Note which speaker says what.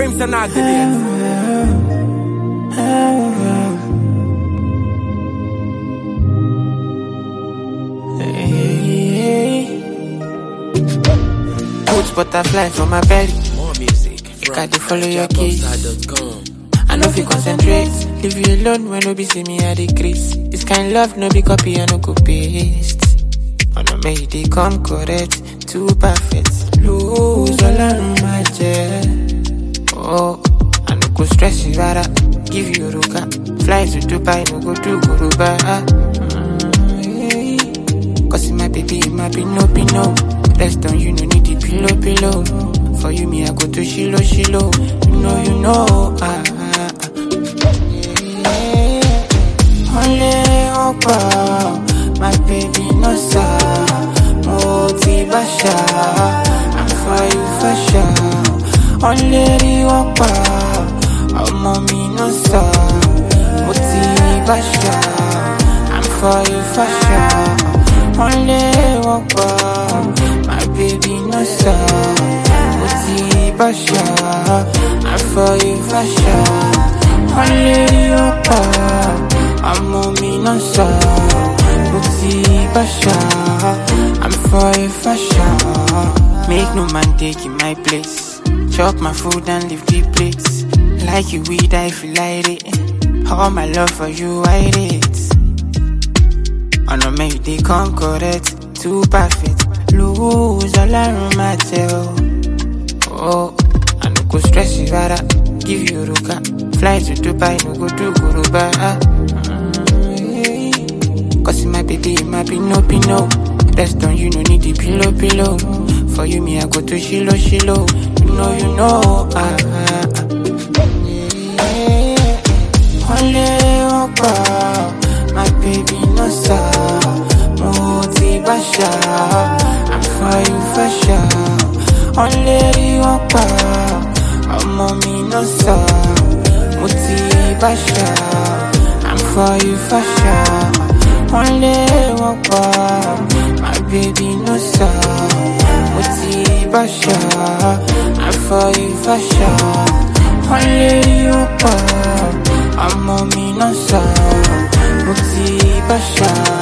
Speaker 1: Dreams are not delayed.
Speaker 2: Put butterfly for my belly.
Speaker 1: More music.
Speaker 2: Make I dey follow your kiss.
Speaker 1: Jabbox.com.
Speaker 2: I know if you concentrate, leave you alone when no be see me I decrease. This kind love no be copy, I no go paste. I know make they come correct, too perfect. Lose all on my jet. Oh, I no go stress you, rather give you ruka. Fly to Dubai, no go do Kuruba. Cause my baby, my pino. Rest on you, no need the pillow. For you, me, I go to Shilo. You know, Only Opa, my baby, no sa. Motivation, I'm for you for sure. Only Opa, oh mommy, no sa. Motivation, I'm for you for sure. Only Opa, my baby, no sa. Motivation, I'm for you for sure. Only Opa, I'm on me no sa. Motivation, I'm for you for sure. Make no man take in my place. Chop my food and leave the plates. Like you weed, I feel like it. All my love for you, I rate. I know make they come correct, too perfect. Lose all around my tail. Oh, I no go stress you, rather give you ruka. Fly to Dubai, no go do Kuruba. Cause my baby, my pino. Rest on you, no need the pillow. For you, me, I go to Shilo. You know, Only Opa, my baby, no sa. Motivation, I'm for you for sure. Only Opa, I'm on me no sa. Motivation, I'm for you for sure. Only Opa, my baby no sa. Motivation, I'm for you for sure. Only Opa, I'm on me no sa. Motivation.